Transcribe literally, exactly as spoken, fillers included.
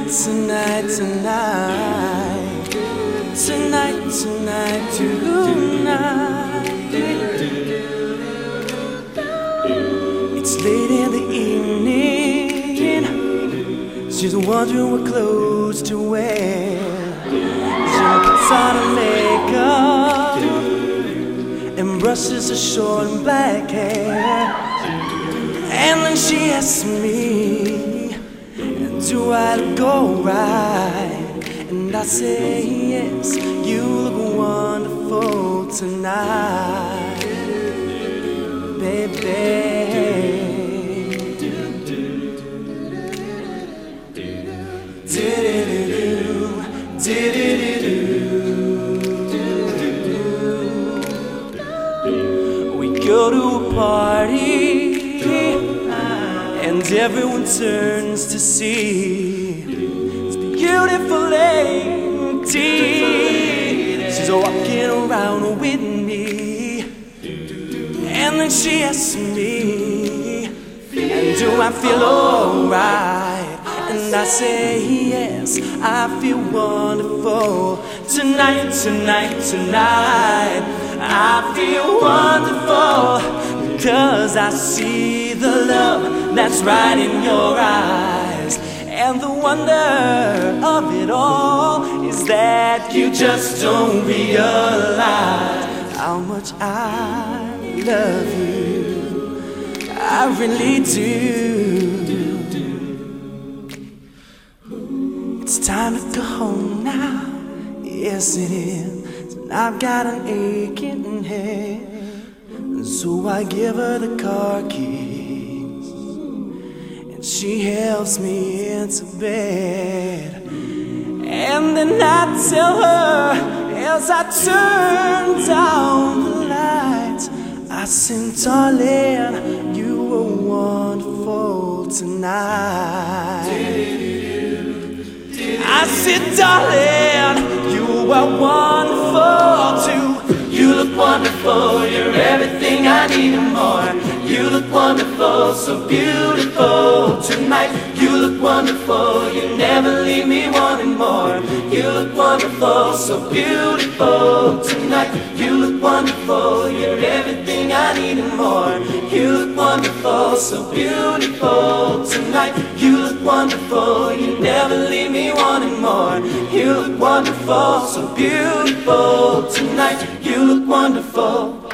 Tonight, tonight, tonight, tonight, tonight. It's late in the evening. She's wondering what clothes to wear. She puts on her makeup and brushes her short and black hair. And then she asks me, do I look alright? And I say yes, you look wonderful tonight, baby. Do-do-do-do, do-do-do-do. We go to a party and everyone turns to see this beautiful lady. She's walking around with me, and then she asks me, and do I feel alright? And I say yes, I feel wonderful tonight, tonight, tonight. I feel wonderful because I see the love that's right in your eyes. And the wonder of it all is that you just don't realize how much I love you. I really do. It's time to go home now. Yes, it is. And I've got an aching head. So I give her the car keys, and she helps me into bed. And then I tell her, as I turn down the lights, I say, darling, you were wonderful tonight. I said, darling, you are wonderful too. You look wonderful, you're everything I need and more. You look wonderful, so beautiful tonight. You look wonderful, you never leave me wanting more. You look wonderful, so beautiful tonight. You look wonderful, you're everything I need and more. You look wonderful, so beautiful tonight. You look wonderful, you never leave me wanting more. You look wonderful, so beautiful tonight. You look wonderful.